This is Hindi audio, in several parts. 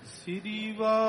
श्री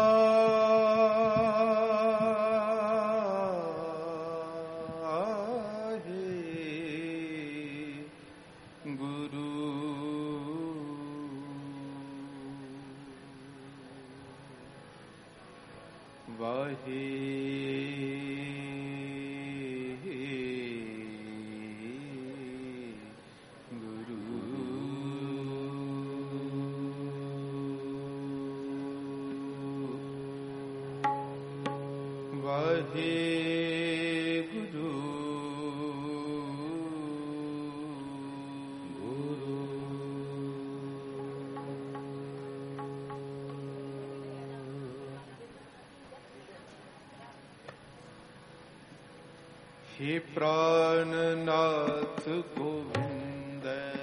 हे प्राणनाथ गोविंद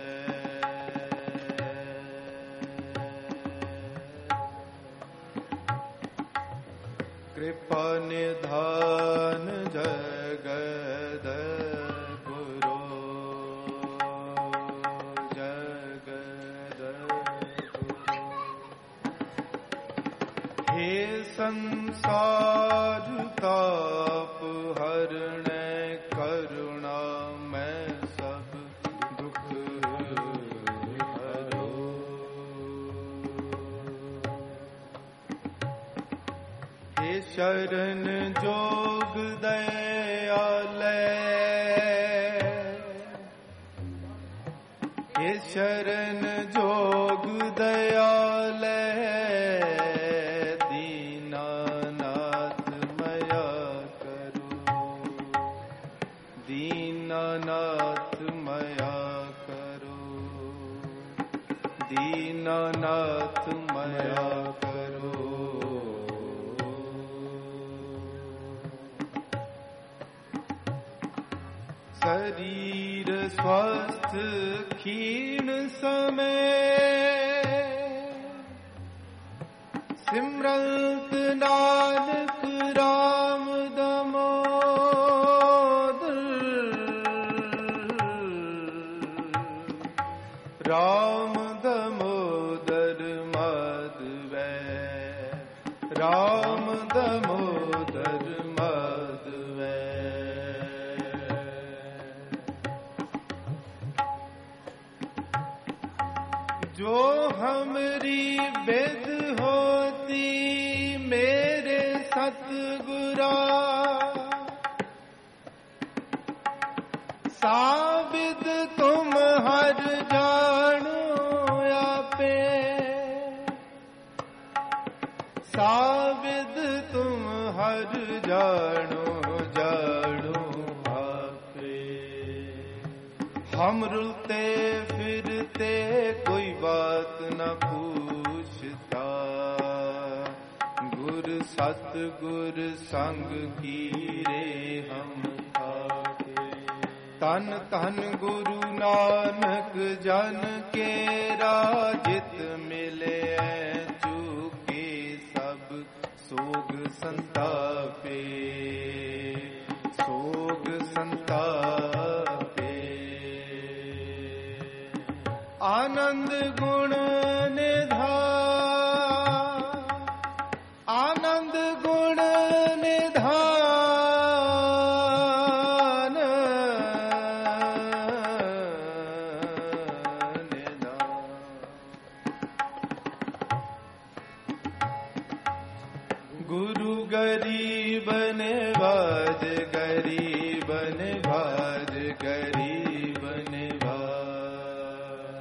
कृपा निधान जगद गुरु जगद गुरु हे संसार ताप हरण करुणा मैं सब दुख हरो हे शरण जोग दयालय हे शरण जोग दयालय दीनानाथ मया करो दीनानाथ मया करो दीनानाथ मया करो शरीर स्वस्थ क्षीण समय सिमरत नानक राम दामोदर राम दामोदर माधव राम दामोदर माधव जो हमरी बेद होती मेरे सतगुरा साबिद तुम हर जानो आपे साबिद तुम हर जानो जानो आपे हम रुलते फिरते कोई बात न पूछता गुर सतगुर संग की रे हम थाके तन तन गुरु नानक जन के राजित मिले चूके सब सोग संतापे सोग संतापे आनंद गुण निधान आनंद गुण निधान गुरु गरीब निवाज गरीब निवाज गरीब निवाज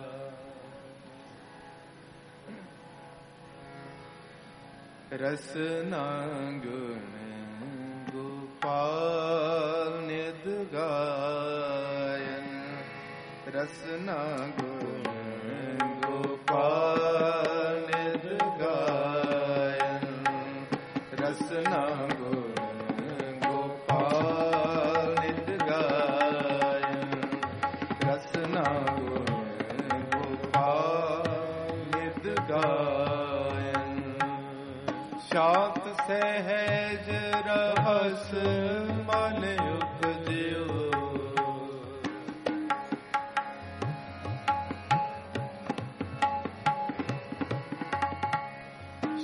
रसना गुण गोपाल निध गायन रसना गुण गोपाल निध गायन रसना गुण गोपाल निध गायन रसना गुण गोपाल निध गायन शांत सहज रहस मन उपजियो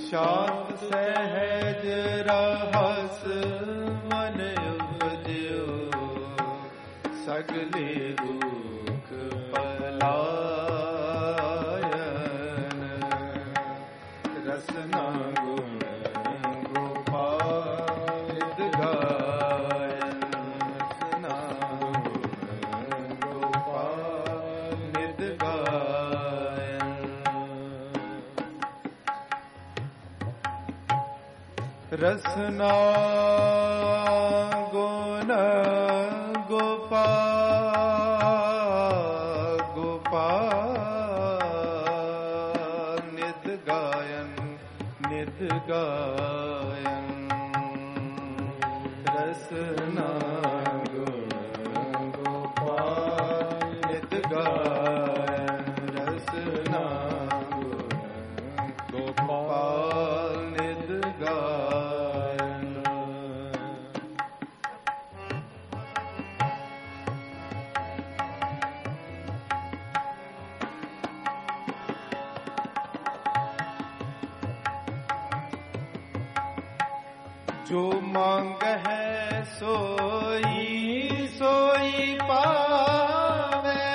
शांत सहज रहस मन उपजियो सगले दुख पलायन रसना गुण गोपाल गायन रसना गुण गोपाल गायन रसना गुण गोपाल गोपाल नित गायन रसना गुण गोपाल नित गायन रसना गुण गोपाल नित गायन जो मांग है सोई सोई पावे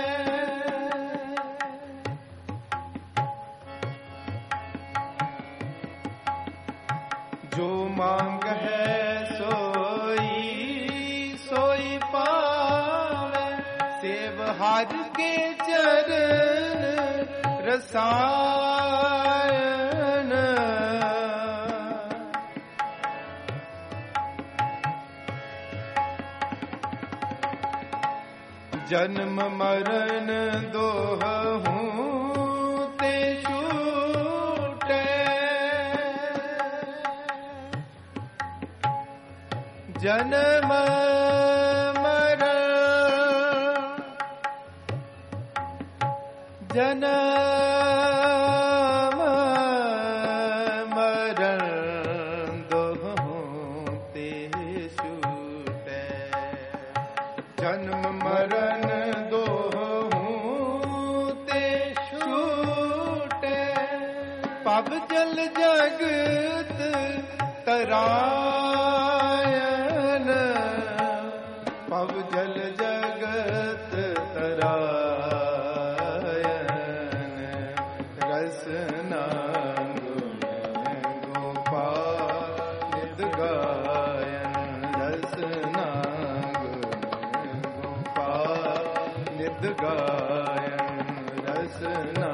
जो मांग है सोई सोई पावे सेव हार के चरण रसायन जन्म मरण दोहूं ते छूटे जन्म मरण दोहूं ते छूटे जन्म मरण पब जल जगत तरायन पब जल जगत तरायन रसना गुण गोपाल गायन रसना गुण गोपाल गायन रसना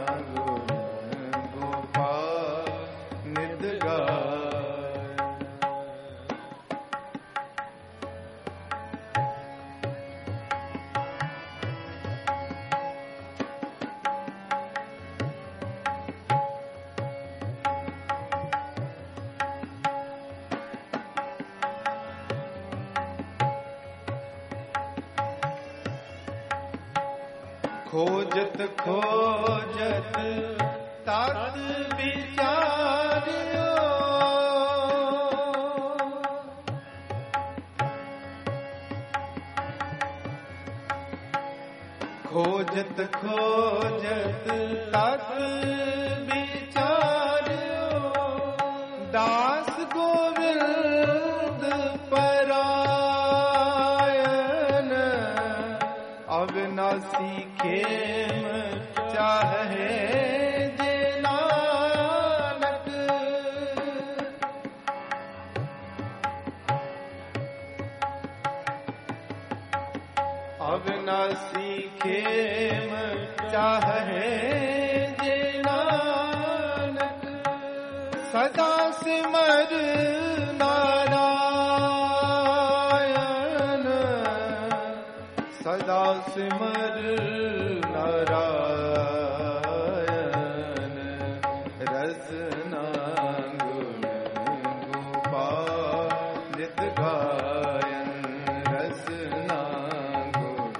खोजत खोजत तात विचार्यो खोजत खोजत तात विचार्यो दास गोविंद परायण अविनाशी खेम चाहे जे नानक अविनाशी खेम चाहे जे नानक सदा सिमर नारायण सदा सिमर नारायण रसना गुण गोपाल गायन रसना गुण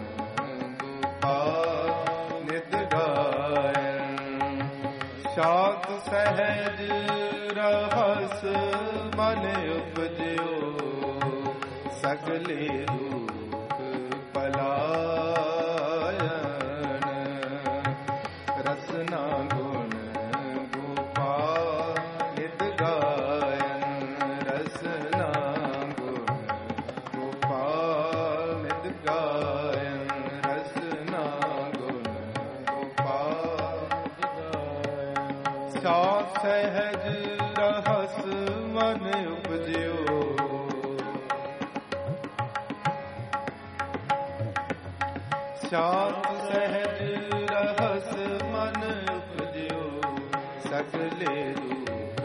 गोपाल गायन शांत सहज रहस मन उपजियो सगले दुख पलायन रसना गुण गोपाल शांत सहज रहस मन उपजियो। शांत सहज रहस मन उपजियो, सकले दुख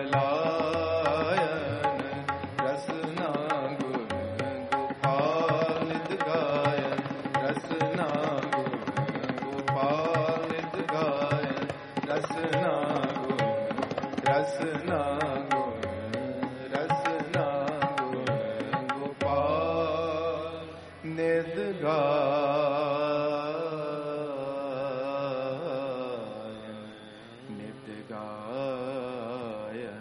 पलायन, रसना गुण गोपालित गायन, रसना गुण गोपालित गायन, रसना गुण, रसना गुण, रसना गुण गोपाल नित गायन, नित गायन।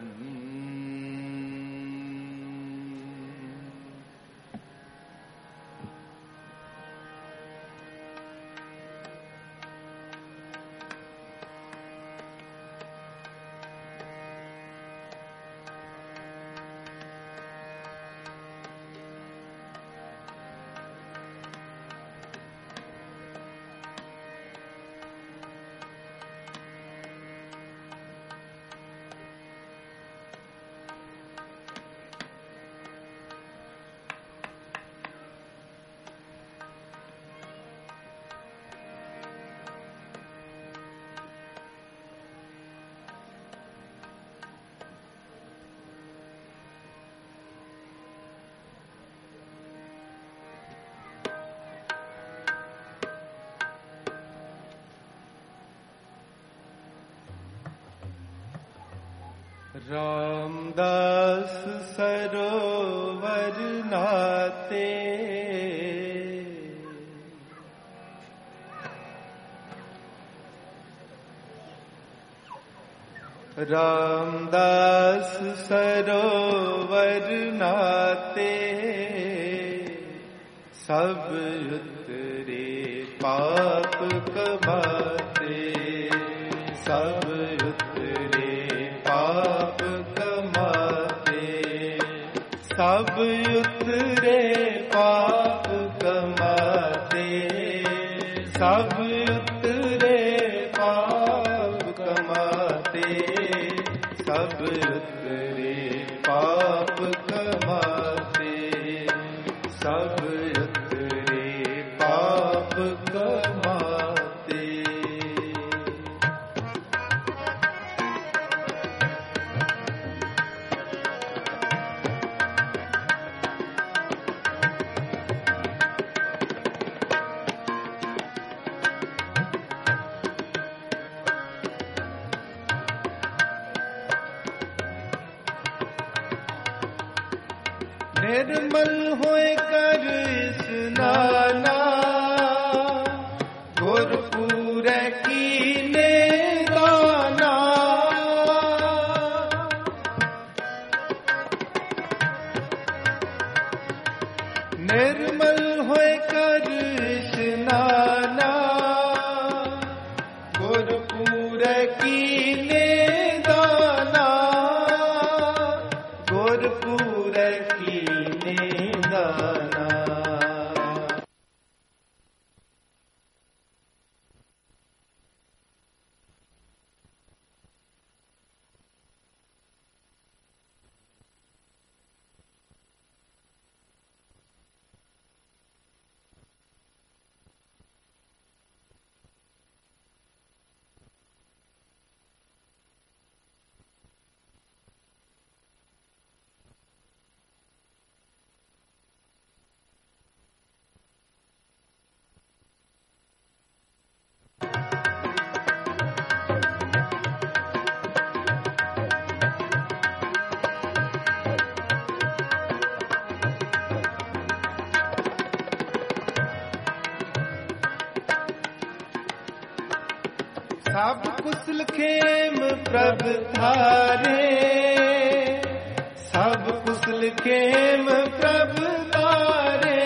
रामदास सरोवर नाते, रामदास सरोवर नाते, सब उतरे पाप कमाते, सब उतरे पाप कमाते, सब उतरे पाप कमाते, सब उतरे पाप कमाते, सब उतरे पाप कमाते, सब उतरे पाप कमाते। निर्मल होए कर स्नाना, गुरपुर कीने दाना, निर्मल होए कर स्नाना, गुरपुर कीने दाना, गुरपुर कीने दाना। सब कुशल खेम प्रभ थारे, सब कुशल खेम प्रभ तारे,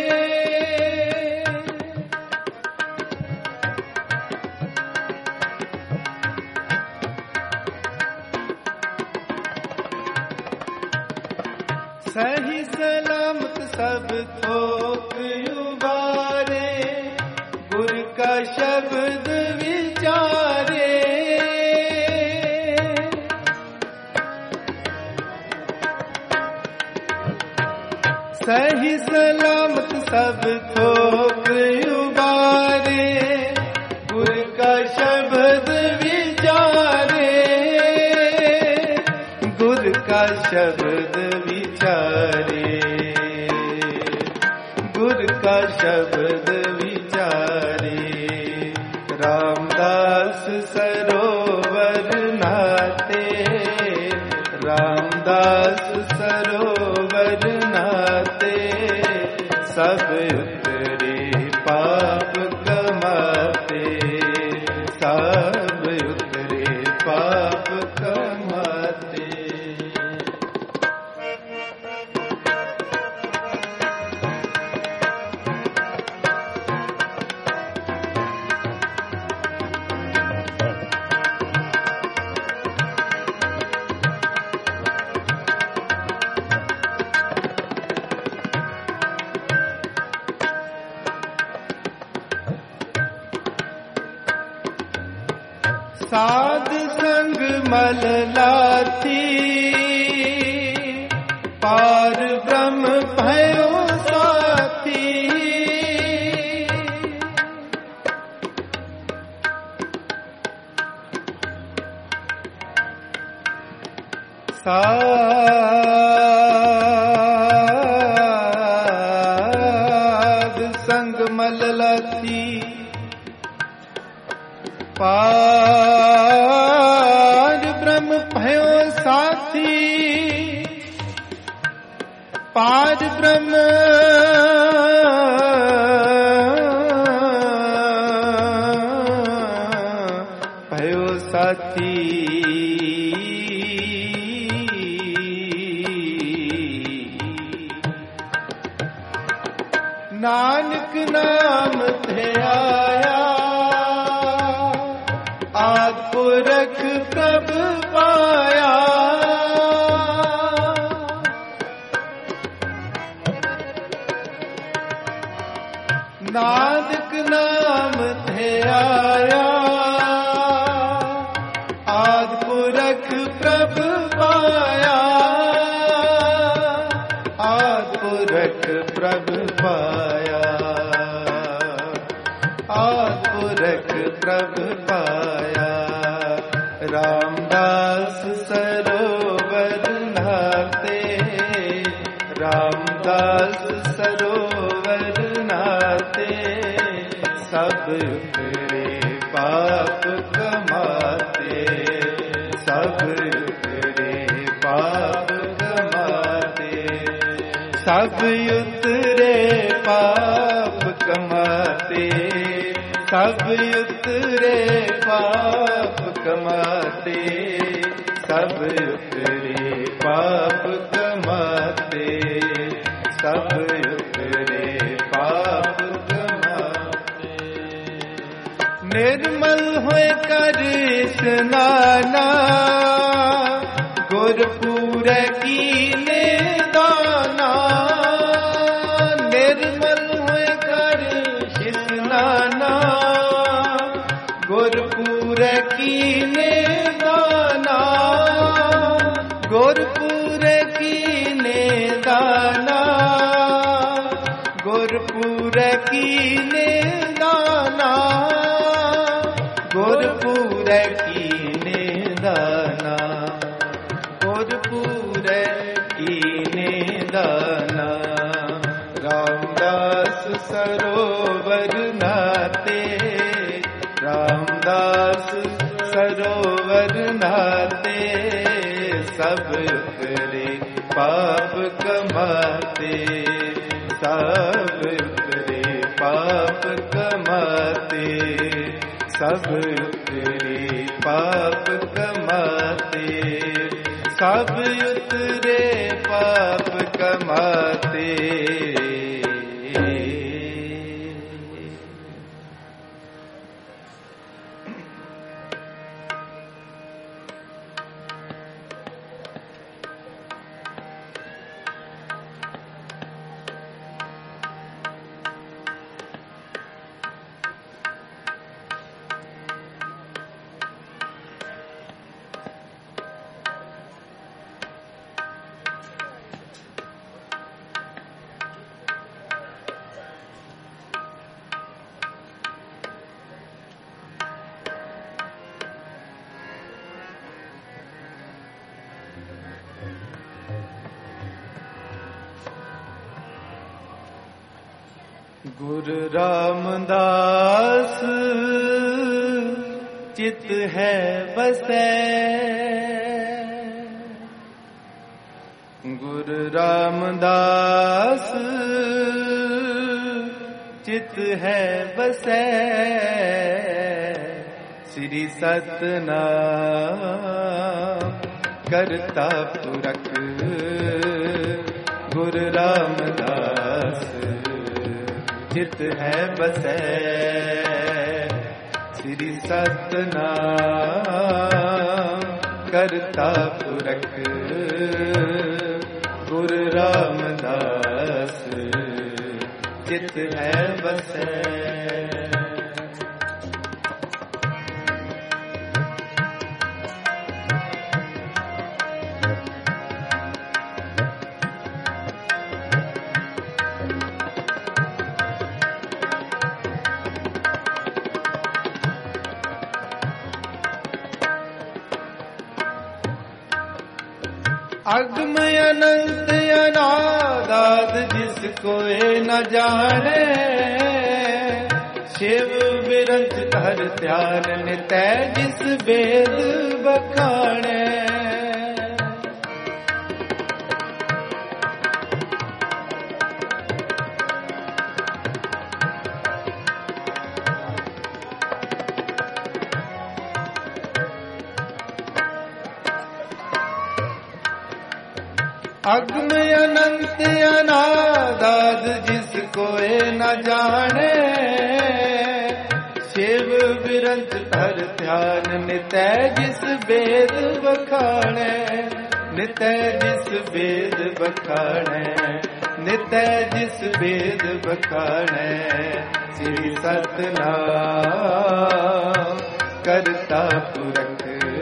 सही सलामत सब थोक उबारे, गुर का शब्द विचारे, सही सलामत सब थोक उबारे, गुर का शब्द विचारे, गुर का शब्द विचारे, गुर का शब्द विचारे। रामदास सरोवर नाते, रामदास सरोवर नाते, सब उतरे पाप कमाते, सब उतरे पाप कमाते। साध संग मल लाथी, पार ब्रह्म भयो साथी। साध संग मल लाथी, पार ब्रह्म भयो साथी, पार ब्रह्म भयो साथी। नानक नाम थे आया, आद पुरख प्रभ पाया। नानक नाम थे आया, आद पुरख प्रभ पाया, आद पुरख प्रभ पाया, आद पुरख प्रभ पाया। रामदास सरोवर नाते, रामदास सरोवर नाते, सब उतरे पाप कमाते, सब उतरे पाप कमाते, सब उतरे पाप कमाते, सब उतरे पाप कमाते, सब उतरे पाप कमाते, सब उतरे पाप कमाते। निर्मल होए कर स्नाना, गुरपुर कीने दाना। निर्मल होए कर स्नाना, गुरपुर कीने दाना, गुरपुर कीने दाना, गुरपुर कीने दाना, गुरपुर कीने दाना, गुरपुर कीने दाना। रामदास सरोवर नाते, रामदास सरोवर नाते, सब उतरे पाप कमाते, सब उतरे पाप कमाते, सब उतरे पाप कमाते, सब उतरे पाप कमाते। गुरु रामदास चित है बसै, गुरु रामदास चित है बसै, श्री सतनाम करता पुरख गुरु रामदास चित है बसै, श्री सतनाम करता पुरख गुरु रामदास चित है बसै। अगम अनंत अनादाद जिसको न जाने, शिव विरंच हर ध्यान नितै जिस वेद बखाने। अगम अनंत अनादाद जिसको न जाने, शिव विरंच हर ध्यान नितै जिस वेद बखाने, नितै जिस वेद बखाने, नितै जिस वेद बखाने, श्री सतनाम करता पुरख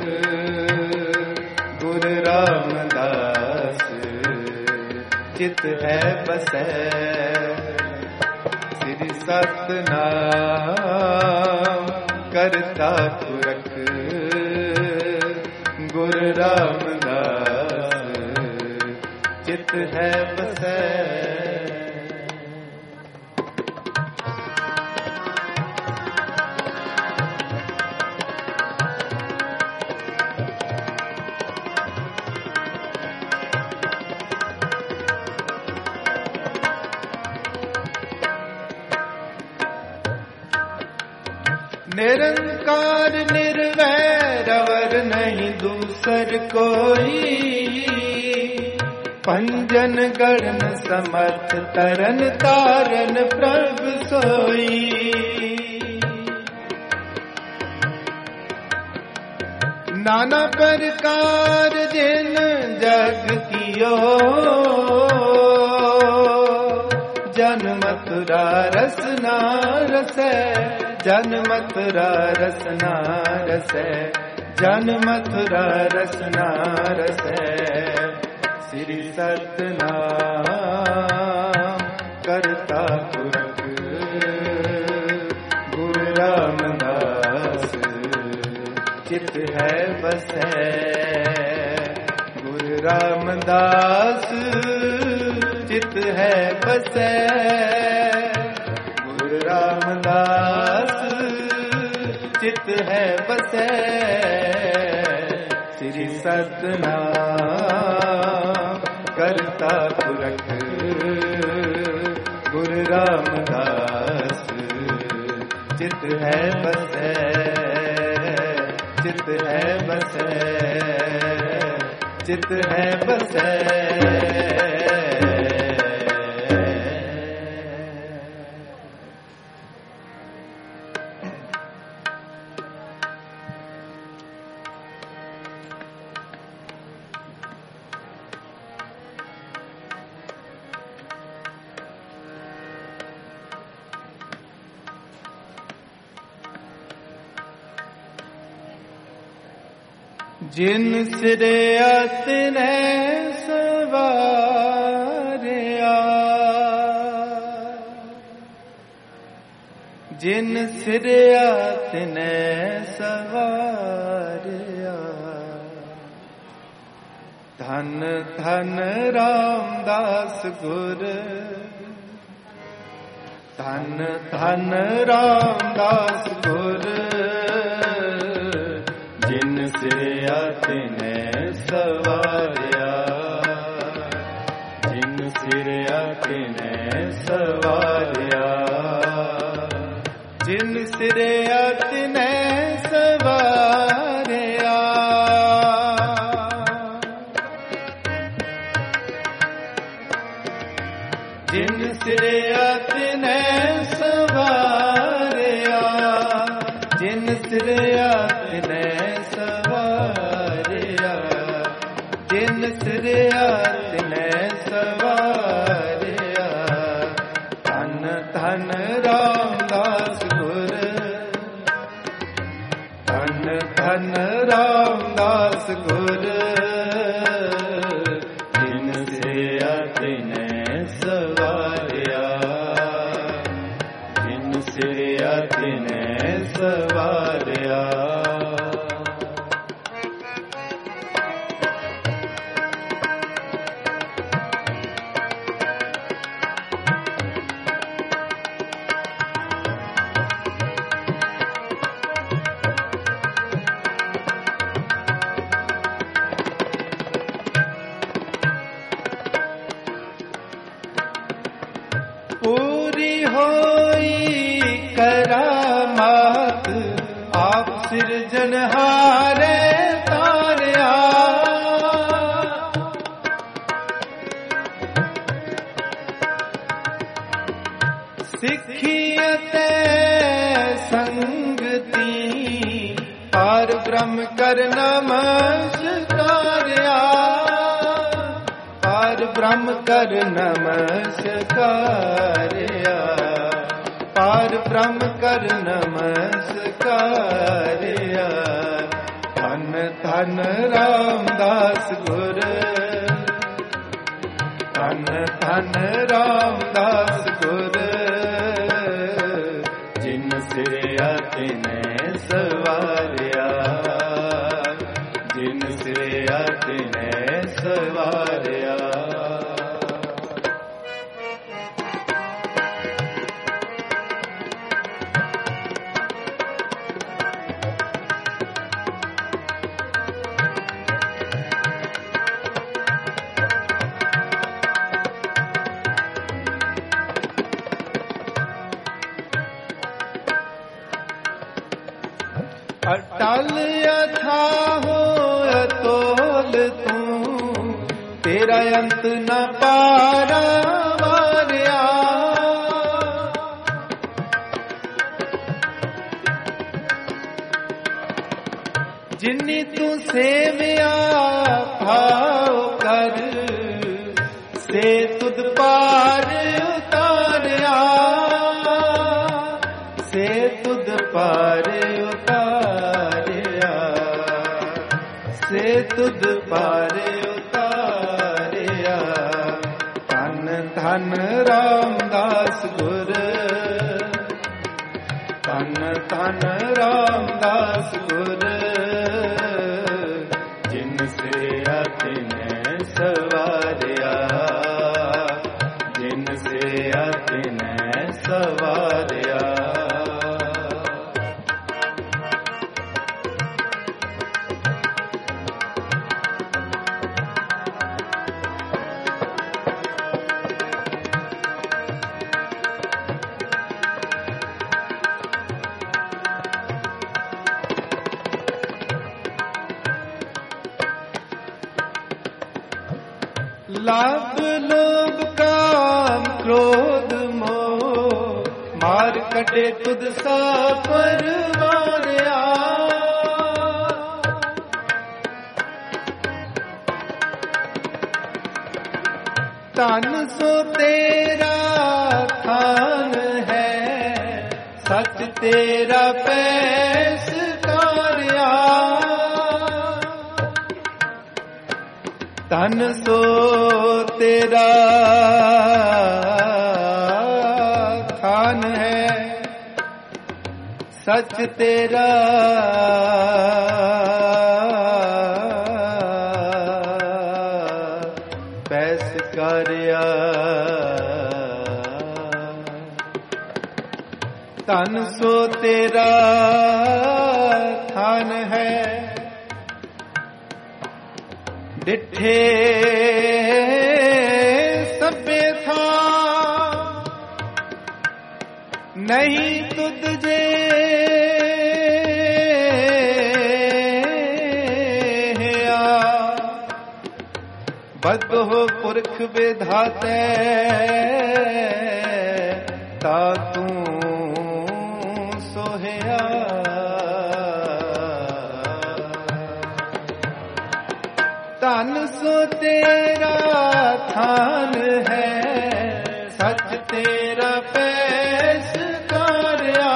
गुरु रामदास चित है बसै, श्री सतनाम करता पुरख गुरु रामदास चित है बसै। निरंकार निर्वैर अवर नहीं दूसर कोई, पंजन गणन समर्थ तरन तारन प्रभु सोई। नाना प्रकार जिन जग कियो, जन मथुरा रसना रसै, जन मथुरा रसना रसै, जन मथुरा रसना रसै, श्री सतनाम करता पुरख गुरु रामदास चित है बसै, गुरु रामदास चित है बसै, गुरु रामदास चित है बसै, श्री सतनाम करता पुरख गुरु रामदास चित है बसै, चित है बसै, चित है बसै। जिन सिरे तिने सवारिया, जिन सिरे तिने सवारिया, धन धन रामदास गुर, ਧਨ ਧਨ ਰਾਮਦਾਸ ਗੁਰ ਜਿਨ ਸਿਰਿਆ ਤਿਨੈ ਸਵਾਰਿਆ, ਜਿਨ ਸਿਰਿਆ ਤਿਨੈ ਸਵਾਰਿਆ, ਜਿਨ ਸਿਰਿਆ ਤਿਨੈ ਸਵਾਰਿਆ। ਜਿਨ ਸਿਰਿਆ ਤਿਨੈ ਸਵਾਰਿਆ, ਜਿਨ ਸਿਰਿਆ ਤਿਨੈ ਸਵਾਰਿਆ, ਜਿਨ ਸਿਰਿਆ ਤਿਨੈ ਸਵਾਰਿਆ। ਧੰਨ ਧੰਨ ਰਾਮਦਾਸ ਗੁਰ, ਧੰਨ ਧੰਨ ਰਾਮਦਾਸ ਗੁਰ ਜਿਨ ਸਿਰਿਆ ਤਿਨੈ ਸਵਾਰਿਆ, ਜਿਨ ਸਿਰਿਆ ਤਿਨੈ ਸਵਾਰਿਆ। ਪੂਰੀ ਹੋਈ ਕਰਾਮਾਤ ਆਪ ਸਿਰਜਨਹਾਰੇ ਤਾਰਿਆ, ਸਿੱਖੀ ਅਤੇ ਸੰਗਤੀ ਪਾਰ ਬ੍ਰਹਮ ਕਰ ਨਮਸਕਾਰਿਆ, ਪਾਰ ਬ੍ਰਹਮ ਕਰ ਨਮਸਕਾਰਿਆ, ਪਾਰ ਬ੍ਰਹਮ ਕਰ ਨਮਸਕਾਰਿਆ। ਧੰਨ ਧੰਨ ਰਾਮਦਾਸ ਗੁਰ, ਧੰਨ ਧੰਨ ਰਾਮਦਾਸ ਗੁਰ ਜਿਨ ਸਿਰਿਆ ਤਿਨੈ ਸਵਾਰਿਆ, ਜਿਨ ਸਿਰਿਆ ਤਿਨੈ ਸਵਾਰਿਆ। ਅਟਲ ਅਥਾਹੋ ਅਤੋਲ ਤੂੰ, ਤੇਰਾ ਅੰਤ ਨ ਪਾਰਾਵਾਰਿਆ। ਜਿਨੀ ਤੂੰ ਸੇਵਿਆ ਭਾਉ ਕਰ, ਸੇ ਤੁਧ ਪਾਰ ਉਤਾਰਿਆ, ਸੇ ਤੁਧ ਪਾਰ ਉਤਾਰਿਆ, ਸੇ ਤੁਧ ਪਾਰ ਉਤਾਰਿਆ। ਧੰਨ ਧੰਨ ਰਾਮਦਾਸ ਗੁਰ, ਧੰਨ ਧੰਨ ਰਾਮਦਾਸ ਗੁਰ ਜਿਨ ਸਿਰਿਆ ਤਿਨੈ ਸਵਾਰਿਆ, ਜਿਨ ਸਿਰਿਆ ਤਿਨੈ ਸਵਾਰਿਆ। ਲਾਭ ਲੋਭ ਕਾਮ ਕ੍ਰੋਧ ਮੋਹ, ਮਾਰ ਕੱਢੇ ਤੁਧ ਸਾ ਪਰਵਾਰਿਆ। ਧਨ ਸੋ ਤੇਰਾ ਥਾਨ ਹੈ, ਸੱਚ ਤੇਰਾ ਪੈਸਕਾਰਿਆ। ਧਨ ਸੋ ਤੇਰਾ ਥਾਨ ਹੈ, ਸੱਚ ਤੇਰਾ ਪੈਸਕਾਰਿਆ। ਧਨ ਸੋ ਤੇਰਾ ਥਾਨ ਹੈ। ਡਿਠੇ ਸਭੇ ਥਾਂ ਨਹੀਂ ਤੁਧ ਜੇ ਬਦਹੁ ਪੁਰਖ ਵਿਧਾਤੈ ਤਾ ਤੂੰ ਸੋਹਿਆ। ਧਨ ਸੋ ਤੇਰਾ ਥਾਨ ਹੈ, ਸੱਚ ਤੇਰਾ ਪੈਸ ਕਾਰਿਆ।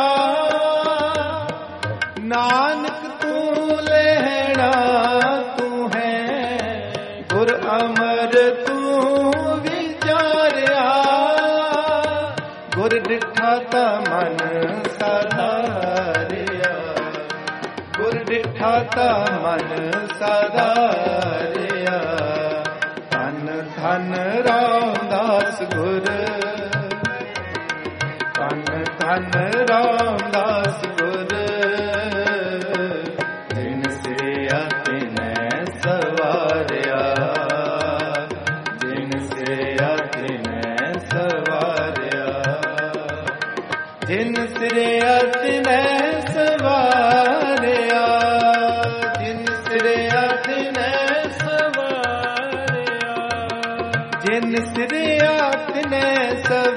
ਨਾਨਕ ਤੂੰ ਲੈਣਾ ਤੂੰ ਹੈ, ਗੁਰ ਅਮਰ ਤੂੰ ਵਿਚਾਰਿਆ। ਗੁਰ ਡਿਠਾ ਤਾ ਮਨ ਸਾਧਾਰਿਆ, ਗੁਰ ਡਿਠਾ ਤਾ ਮਨ ਸਾਧਾਰਿਆ। ਧੰਨ ਧੰਨ ਰਾਮਦਾਸ ਗੁਰ, ਧੰਨ ਧੰਨ ਰਾਮਦਾਸ ਗੁਰ। ਜਿਨ ਸਿਰਿਆ ਤਿਨੈ ਸਵਾਰਿਆ, ਜਿਨ ਸਿਰਿਆ ਤਿਨੈ ਸਵਾਰਿਆ। ਜਿਨ ਸਿਰਿਆ ਤਿਨੈ ਸਵਾਰਿਆ, ਜਿਨ ਸਿਰਿਆ ਤਿਨੈ ਸਵਾਰਿਆ। ਜਿਨ ਸਿਰਿਆ ਤਿਨੈ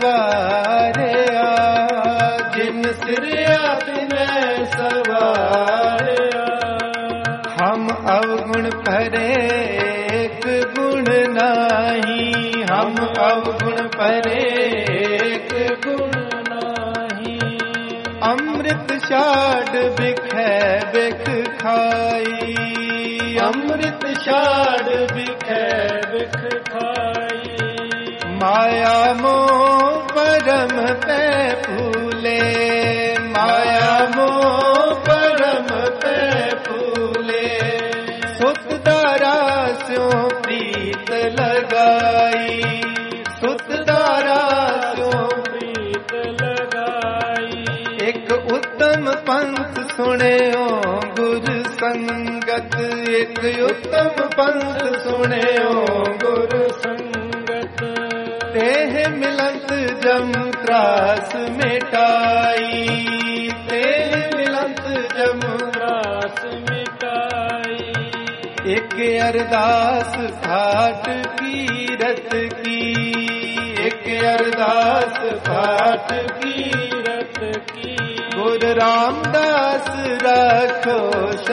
ਸਵਾਰਿਆ, ਜਿਨ ਸਿਰਿਆ ਤਿਨੈ ਸਵਾਰਿਆ। ਹਮ ਅਵਗੁਣ ਭਰੇ ਏਕ ਗੁਣ ਨਾਹੀ, ਹਮ ਅਵਗੁਣ ਭਰੇ ਏਕ ਗੁਣ ਨਾਹੀ। ਅੰਮ੍ਰਿਤ ਛਾੜ ਬਿਖੈ ਬਿਖ ਖਾਈ, ਅੰਮ੍ਰਿਤ ਛਾੜ ਬਿਖੈ ਬਿਖ ਖਾਈ। ਮਾਇਆ ਮੋਹ ਪਰਮ ਪੈ ਭੂਲੇ, ਮਾਇਆ ਮੋਹ ਪਰਮ ਪੈ ਭੂਲੇ। ਸੁਤ ਦਾਰਾ ਸਿਉ ਪ੍ਰੀਤ ਲਗਾਈ, ਸੁਤ ਦਾਰਾ ਸਿਉ ਪ੍ਰੀਤ ਲਗਾਈ। ਇੱਕ ਉੱਤਮ ਪੰਥ ਸੁਣਿਓ ਗੁਰ ਸੰਗਤ, ਇੱਕ ਉੱਤਮ ਪੰਥ ਸੁਣਿਓ ਗੁਰ ਸੰਗਤ। ਤੇਹ ਮਿਲੰਤ ਜਮ ਤਰਾਸ ਮਿਟਾਈ, ਤੇਹ ਮਿਲੰਤ ਜਮ ਤਰਾਸ ਮਿਟਾਈ। ਇੱਕ ਅਰਦਾਸ ਖਾਟ ਕੀਰਤ ਕੀ, ਇੱਕ ਅਰਦਾਸ ਖਾਟ ਕੀਰਤ ਕੀ। ਗੁਰ ਰਾਮਦਾਸ ਰਾਖੋ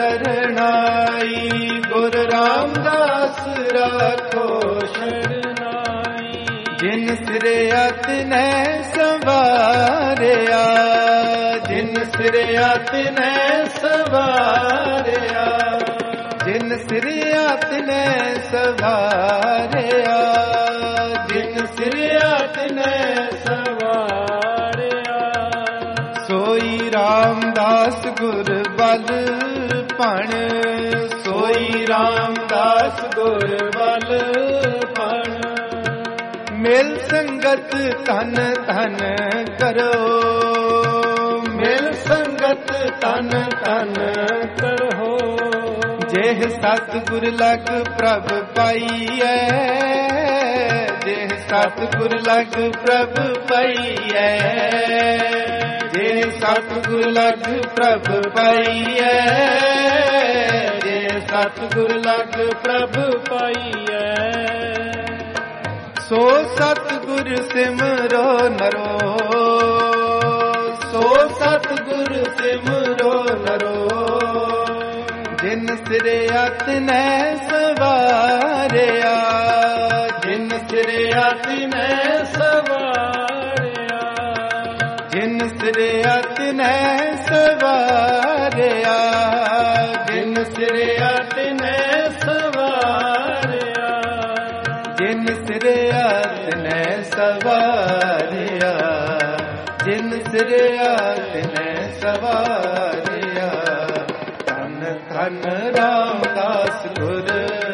ਸ਼ਰਨਾਈ, ਗੁਰ ਰਾਮਦਾਸ ਰਾਖੋ ਸ਼ਰਨਾਈ। ਜਿਨ ਸਿਰਿਆ ਤਿਨੈ ਸਵਾਰਿਆ, ਜਿਨ ਸਿਰਿਆ ਤਿਨੈ ਸਵਾਰਿਆ। ਜਿਨ ਸਿਰਿਆ ਤਿਨੈ ਸਵਾਰਿਆ, ਜਿਨ ਸਿਰਿਆ ਤਿਨੈ ਸਵਾਰਿਆ। ਸੋਈ ਰਾਮਦਾਸ ਗੁਰ ਬਲ ਭਣ, ਸੋਈ ਰਾਮਦਾਸ ਗੁਰ ਬਲ ਭਣ। ਮਿਲ ਸੰਗਤ ਧਨ ਧਨ ਕਰੋ, ਮਿਲ ਸੰਗਤ ਧਨ ਧਨ ਕਰੋ। जेह सतगुर लग प्रभ पाईऐ, जेह सतगुर लग प्रभ पाईऐ, जेह सतगुर लग प्रभ पाईऐ, जेह सतगुर लग प्रभ पाईऐ। सो सतगुर सिमरो नरो, सो सतगुर सिमरो नरो। जिन सिरिया तिनै सवारिया, जिन सिरिया तिनै सवारिया, जिन सिरिया तिनै सवारिया, जिन सिरिया तिनै सवारिया, जिन सिरिया तिनै सवारिया, जिन सिरिया तिनै सवारिया। धन रामदास गुर,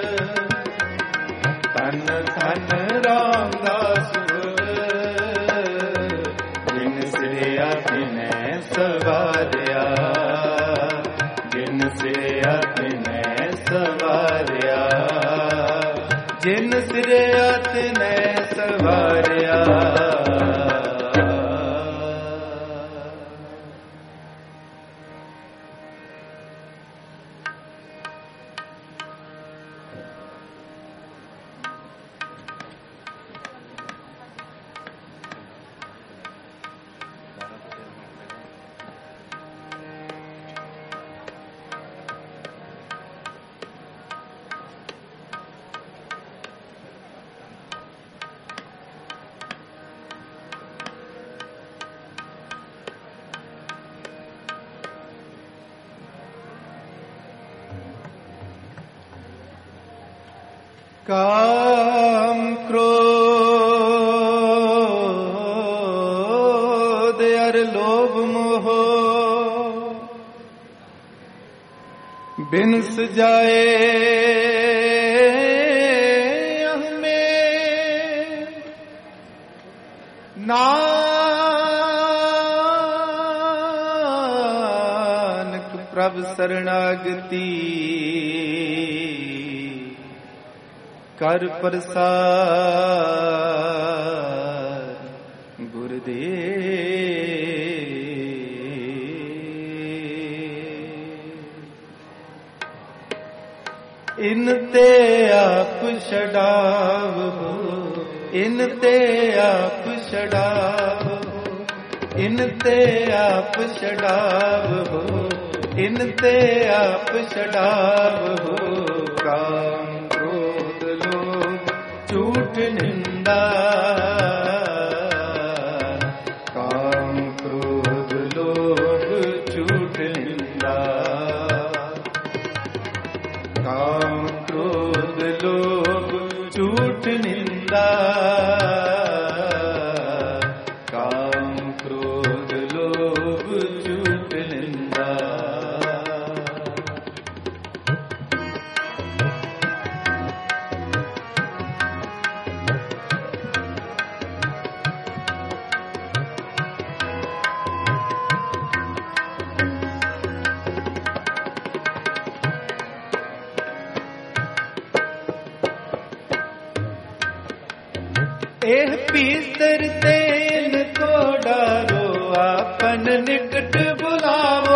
धन धन रामदास गुर। जिन सिरिया तिनै जिन सिरया तिनै सवारिया। काम क्रोध अर लोभ मोह बिनस जाए हमें। नानक प्रभ शरणागति कर प्रसाद गुरुदेव। इनते आप छड़ावो, इनते आप छड़ावो, इनते आप छड़ावो, इनते आप छड़ावो। काम क्रोध लोभ झूठ निंदा, काम क्रोध लोभ झूठ निंदा, काम क्रोध लोभ झूठ निंदा, काम क्रोध लोभ झूठ निंदा। एह पीतर तेन को डारो, आपन निकट बुलावो।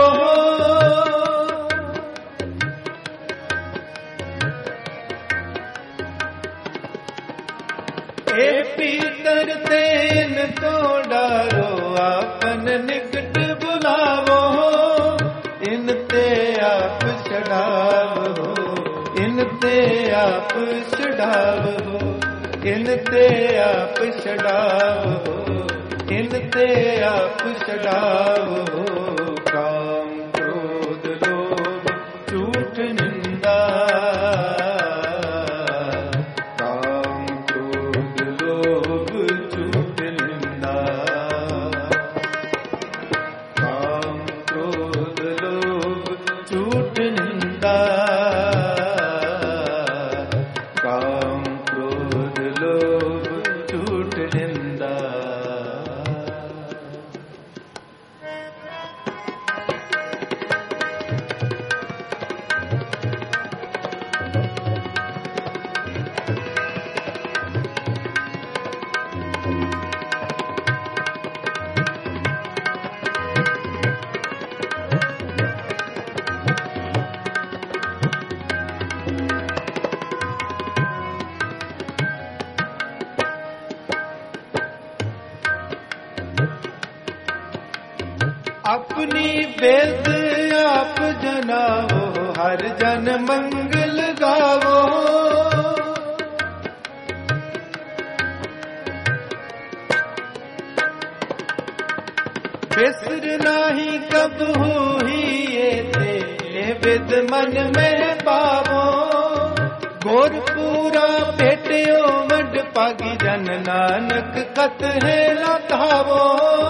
एह पीतर तेन को डारो, आपन निकट बुलावो। इनते आप छड़ावो, इनते आप छड़ावो, इनते आप छड़ावो, इनते आप छड़ावो। काम क्रोध लोभ झूठ निंदा, काम क्रोध लोभ झूठ निंदा, काम क्रोध लोभ झूठ निंदा, काम क्रोध लोभ झूठ निंदा। अपनी वेद आप जनावो, हर जन मंगल गावो। बिसर नाही कब ही ये थे, वेद मन में पावो। गोर पूरा भेटियो वड पागी, जन नानक कत है लतावो।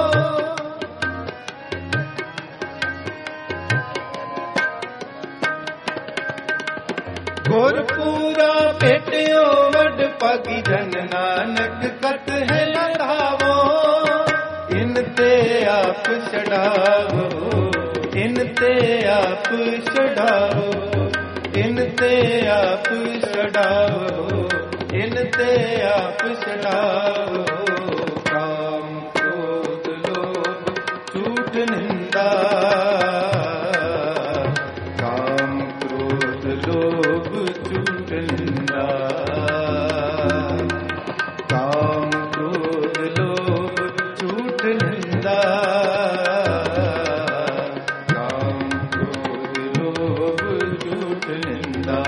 गोर पूरा भेटियो वड पागी, जन नानक कत है लतावो। इनते आप छड़ावो, इनते आप छड़ावो, इनते आप छड़ावो, इनते आप छड़ाओ। काम क्रोध लोभ झूठ निंदा, काम क्रोध लोभ झूठ निंदा, काम क्रोध लोभ झूठ निंदा, काम क्रोध लोभ झूठ निंदा,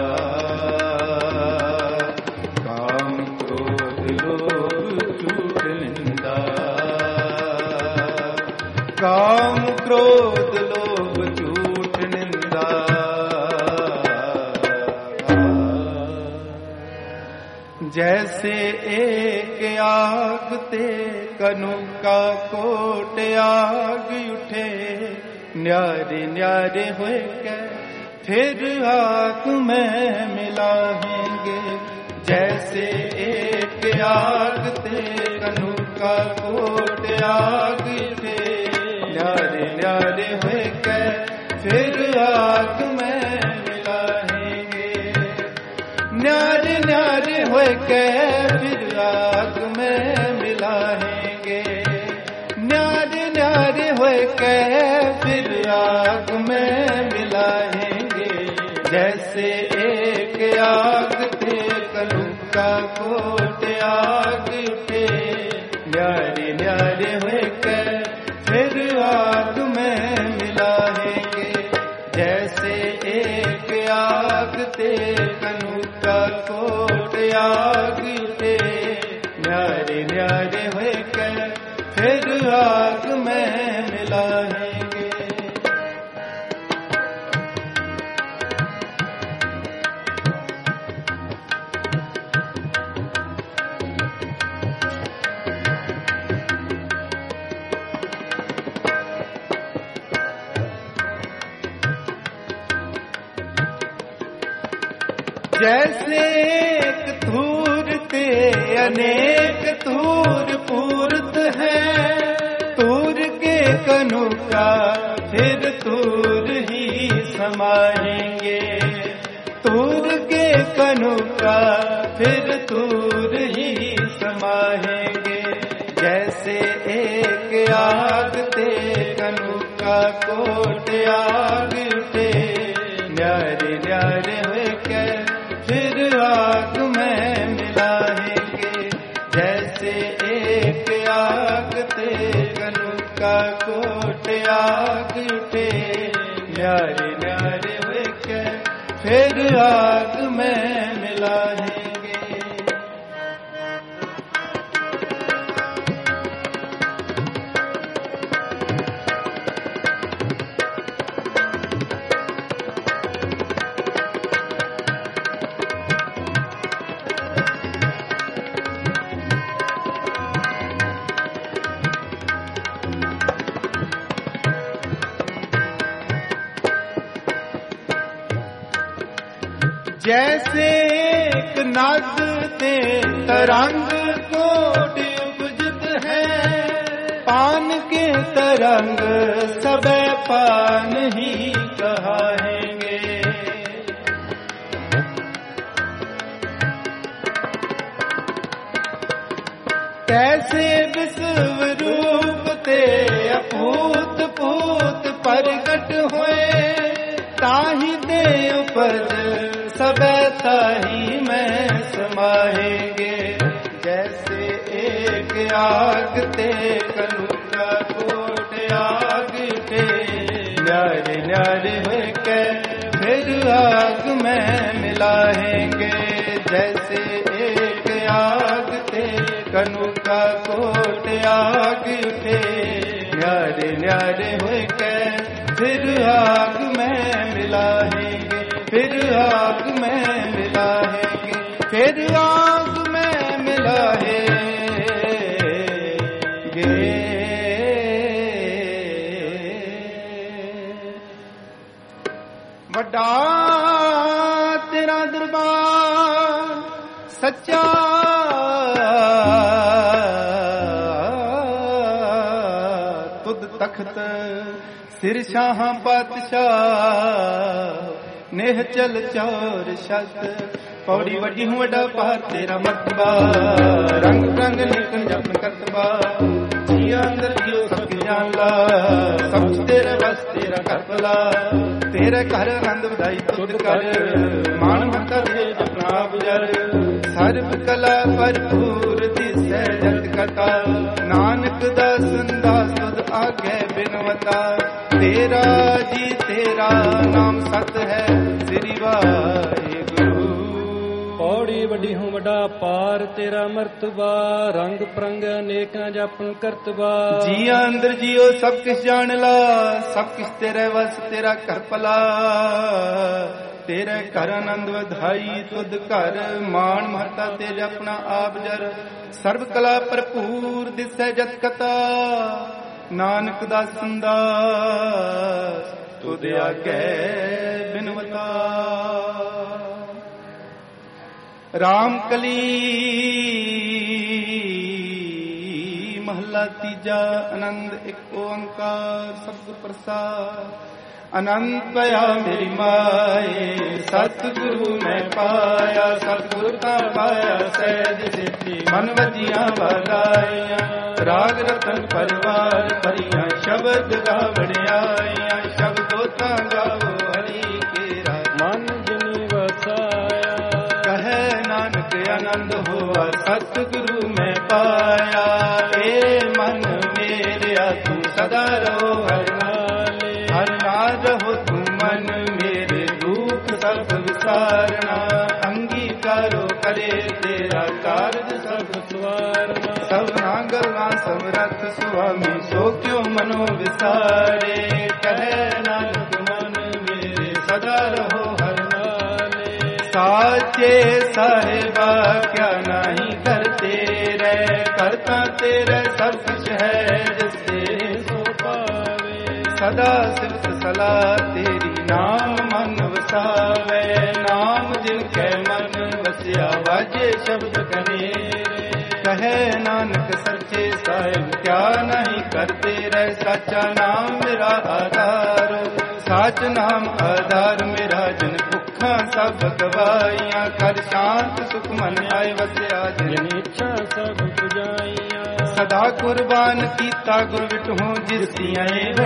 काम क्रोध लोभ झूठ निंदा, काम क्रोध लोभ झूठ निंदा। जैसे एक आग ते कनुका कोट आग उठे, न्यारे न्यारे हुए के फिर आग में मिलाएंगे। जैसे एक आग ते कनुका कोट आग उठे, न्यारे न्यारे हुए के फिर आग में मिलाएंगे। न्यारे न्यारे हुए के फिर आग में मिलाएंगे। न्यारे न्यारे हुए के फिर आग में मिलाएंगे। जैसे एक आग थे कलुका कोट आग उठे, न्यारे न्यारे हुए के फिर आग में मिलाएंगे। जैसे एक आग थे कलुका कोट आग उठे, न्यारे न्यारे हुए के फिर आग में मिलाएंगे। जैसे एक धूर ते अनेक धूर पूर्त है, तूर के कनुका फिर तूर ही समाएंगे। तूर के कनुका फिर तूर ही समाएंगे। जैसे एक आग ते कनुका कोट आग उठे, न्यारे न्यारे हुए के फिर आग में मिलाएंगे। जैसे एक आग ते कनुका कोट आग उठे, न्यारे न्यारे हुए के फिर आग में मिलाएंगे। जैसे एक नाद ते तरंग कोट उपजत है, पान के तरंग सबे पान ही कहाएंगे। कैसे विश्व रूप ते अपूत पूत प्रगट हुए, ताही दे उपज सबे ताही में समाएंगे। जैसे एक आग ते कनुका कोट आग उठे, न्यारे न्यारे हुए के फिर आग में मिलाएंगे। जैसे एक आग ते कनुका कोट आग उठे, न्यारे न्यारे हुए के फिर आग में मिलाएंगे। फिर आग में मिलाएंगे। फिर आग में मिलाएंगे। बड़ा तेरा दरबार सच्चा, तुद तख्त सिर शाह पातशाह, नेह चल चौर शत ਪੌੜੀ ਵੱਡੀ ਹੂੰ ਵੱਡਾ ਪਾਰ ਤੇਰਾ ਮਰਤਬਾ ਰੰਗ ਰੰਗ ਨਿਕਲ ਜਪਨ ਕਰਤਬਾ ਜੀਆ ਅੰਦਰ ਜੀਓ ਸਭ ਕੀ ਜਾਣ ਲਾ ਸਭ ਕੁਛ ਤੇਰੇ ਬਸ ਤੇਰਾ ਕਰ ਭਲਾ ਤੇਰੇ ਘਰ ਆਨੰਦ ਵਧਾਈ ਤੁਧ ਕਰ ਮਾਣ ਮਤਾ ਦੇ ਜਪਨਾ ਆਪ ਜਰ ਸਰਬ ਕਲਾ ਭਰਪੂਰ ਦਿਸੈ ਜਤ ਕਥਾ ਨਾਨਕ ਦਾ ਸੰਦਾ ਸੁਧ ਆਗੇ ਬਿਨਵਤਾ ਤੇਰਾ ਜੀ ਤੇਰਾ ਨਾਮ ਸਤ ਹੈ ਸ੍ਰੀ ਵਾਹਿਗੁਰੂ ਪੌੜੀ ਵੱਡੀ ਹੂੰ ਵੱਡਾ ਪਾਰ ਤੇਰਾ ਮਰਤਬਾ ਰੰਗ ਪ੍ਰੰਗ ਅਨੇਕਾਂ ਜਪਨ ਕਰਤਬਾ ਜੀਆ ਅੰਦਰ ਜੀਓ ਸਭ ਕਿਛ ਜਾਣ ਲਾ ਸਭ ਕਿਛ ਤੇਰੇ ਵਸ ਤੇਰਾ ਘਰ ਭਲਾ ਤੇਰੇ ਘਰ ਆਨੰਦ ਵਧਾਈ ਤੁਧ ਘਰ ਮਾਣ ਮਹਤਾ ਤੇਰੇ ਆਪਣਾ ਆਪ ਜਰ ਸਰਬ ਕਲਾ ਭਰਪੂਰ ਦਿਸੈ ਜਤ ਕਥਾ ਨਾਨਕ ਦਾ ਸੰਦਾ ਤੁਧ ਆਗੇ ਬਿਨਵਤਾ ਰਾਮ ਕਲੀ ਮਹਲਾ ਤੀਜਾ ਆਨੰਦ ਇੱਕ ਓੰਕਾਰ ਸਤਿਗੁਰ ਪ੍ਰਸਾਦ ਅਨੰਤ ਪਿਆ ਮੇਰੀ ਮਾਏ ਸਤਿਗੁਰੂ ਮੈਂ ਪਾਇਆ ਸਤਿਗੁਰ ਤਾਂ ਪਾਇਆ ਸਹਿਜ ਸਿੱਧੀ ਮਨ ਵਜੀਆਂ ਵਧਾਈਆਂ ਰਾਗ ਰਤਨ ਪਰਿਵਾਰ ਭਰੀਆਂ ਸ਼ਬਦ ਗਾ ਵਡਿਆਈਆਂ ਸ਼ਬਦੋ ਤਾਂ ਗਾਵੋ ਹਰੀ ਕੇਰਾ ਮਨ ਜਿਨੀ ਵਸਾਇਆ ਕਹੈ ਨਾਨਕ ਆਨੰਦ ਹੋਆ ਸਤਿਗੁਰੂ ਮੈਂ ਪਾਇਆ ਏ ਮਨ ਮੇਰਿਆ ਤੂੰ ਸਦਾ ਰਹੋ ਹਰਿ ਨਾਲੇ ਹਰਿ ਨਾਮ ਰਹੋ ਤੂੰ ਮਨ ਮੇਰੇ ਦੁਖ ਸਭ ਵਿਸਾਰਨਾ ਅੰਗੀਕਾਰੋ ਕਰੇ ਤੇਰਾ ਕਾਰਜ ਸਭ ਸਵਾਰਨਾ ਸਭਨਾ ਗੱਲਾਂ ਸਮਰੱਥ ਸੁਆਮੀ ਸੋ ਕਿਉ ਮਨੋ ਵਿਸਾਰੇ ਕਹੈ ਨਾਨਕ ਮਨ ਮੇਰੇ ਸਦਾ ਰਹੋ ਹਰਿ ਨਾਲੇ ਸਾਚੇ ਸਾਹਿਬਾ ਕਿਆ ਨਹੀਂ ਕਰਤੇ ਰਹਿ ਕਰਤਾ ਤੇਰੇ ਸਭ ਕੁਛ ਹੈ ਜਿਸ ਤੇਰੇ ਸੋ ਪਾਵੇ ਸਦਾ ਸਿਫਤ ਸਲਾਹ ਤੇਰੀ ਨਾਮ ਮਨ ਵਸਾਵੇ ਨਾਮ ਜਿਨ ਕੈ ਮਨ ਵਸਿਆ ਵਾਜੇ ਸ਼ਬਦ ਕਨੇਰੇ ਕਹੈ ਨਾਨਕ ਸੱਚੇ ਸਾਹਿਬ ਕਿਆ ਨਹੀਂ ਕਰਤੇ ਰਹਿ ਸਾਚਾ ਨਾਮ ਮੇਰਾ ਆਧਾਰ ਸਾਚ ਨਾਮ ਆਧਾਰ ਮੇਰਾ ਜਨ ਭੁੱਖਾਂ ਸਭ ਗਵਾਈਆਂ ਕਰ ਸ਼ਾਂਤ ਸੁਖ ਮਨ ਆਏ ਵਸਿਆ ਜਿਨ ਇੱਛਾ ਸਭ ਪੁਜਾਈਆਂ ਸਦਾ ਕੁਰਬਾਨ ਕੀਤਾ ਗੁਰ ਵਿਟਹੁ ਜਿਸ ਦੀਆਂ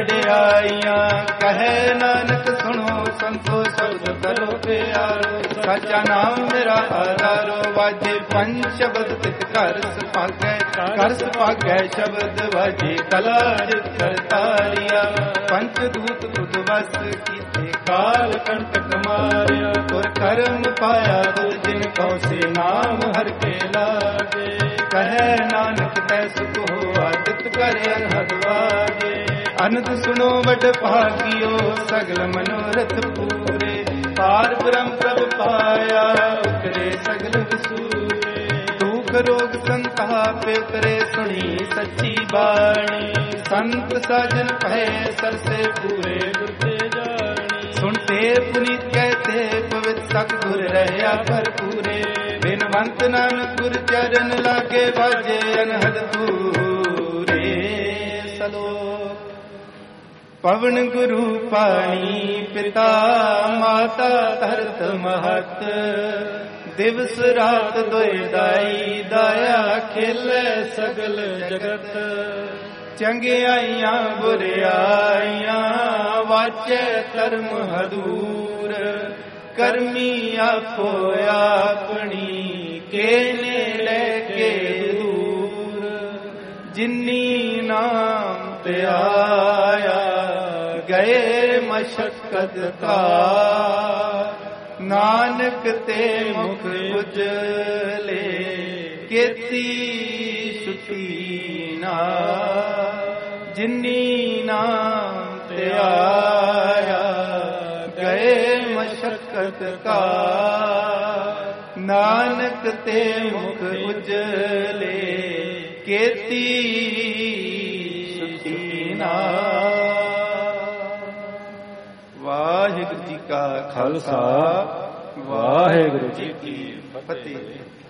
ਵਡਿਆਈਆਂ ਕਹੈ ਨਾਨਕ ਸੁਣੋ ਸੰਤੋ ਸ਼ਬਦ ਕਰੋ ਪਿਆਰੋ ਸਾਚਾ ਨਾਮ ਮੇਰਾ ਆਧਾਰੋ ਵਾਜੇ ਪੰਜ ਸ਼ਬਦ ਤਿਤ ਘਰ ਸੁਭਾਗੈ ਘਰ ਸੁਭਾਗੈ ਸ਼ਬਦ ਵਾਜੇ ਕਲਾ ਜਿਤ ਕਰਤਾਰੀਆ ਪੰਚ ਦੂਤ ਤੁਧ ਵਸ ਕੀਤੇ ਕਾਲ ਕੰਟਕ ਮਾਰਿਆ ਗੁਰ ਕਰਮ ਪਾਇਆ ਤੁਧ ਜਿਨ ਕਉ ਸੇ ਨਾਮ ਹਰ ਕੇ ਲਾਗੇ ਕਹੈ ਨਾਨਕ ਤੈ ਸੁਖ ਹੋਆ ਤਿਤ ਕਰ ਅਨਹਦ ਵਾਜੇ ਅਨੰਦ ਸੁਣੋ ਵਡ ਭਾਗਿਓ ਸਗਲ ਮਨੋਰਥ ਪੂਰੇ ਪਾਰ ਬ੍ਰਹਮ ਪ੍ਰਭ ਪਾਇਆ ਉਤਰੇ ਸਗਲ ਵਿਸੂਰੇ ਦੁਖ ਰੋਗ ਸੰਤਾਪੇ ਕਰੇ ਸੁਣੀ ਸੱਚੀ ਬਾਣੀ ਸੰਤ ਸਾਜਨ ਭੈ ਸਰਸੇ ਪੂਰੇ ਗੁਰ ਤੇ ਜਾਣੀ ਸੁਣਤੇ ਪੁਨੀਤ ਕਹਤੇ ਪਵਿੱਤ ਸਤਿਗੁਰ ਰਹਿਆ ਭਰਪੂਰੇ ਬਿਨਵੰਤ ਨਾਨਕ ਗੁਰ ਚਰਨ ਲਾਗੇ ਵਾਜੇ ਅਨਹਦ ਪੂਰੇ ਸਲੋਕ ਪਵਨ ਗੁਰੂ ਪਾਣੀ ਪਿਤਾ ਮਾਤਾ ਧਰਤ ਮਹਤ ਦਿਵਸ ਰਾਤ ਦੋਇ ਦਾਈ ਦਾਇਆ ਖੇਲੇ ਸਗਲ ਜਗਤ ਚੰਗਿਆਈਆਂ ਬੁਰਿਆਈਆਂ ਵਾਚੇ ਧਰਮ ਹਦੂਰ ਕਰਮੀ ਆਪੋ ਆਪਣੀ ਕੇਨੇ ਲੈ ਕੇ ਦੂਰ ਜਿਨੀ ਨਾਮ ਤੇ ਆਇਆ ਗਏ ਮਸ਼ਕਤ ਕਾ ਨਾਨਕ ਤੇ ਮੁਖ ਉਜਲੇ ਕੀਤੀ ਸੁਖੀ ਨਾ ਜਿਨੀ ਨਾਮ ਤੇ ਆਇਆ ਗਏ ਮਸ਼ਕਤ ਕਾ ਨਾਨਕ ਤੇ ਮੁਖ ਉਜਲੇ ਕੀਤੀ ਸੁਖੀ ਨਾ। ਵਾਹਿਗੁਰੂ ਜੀ ਕਾ ਖਾਲਸਾ ਵਾਹਿਗੁਰੂ ਜੀ ਕੀ ਫਤਿਹ।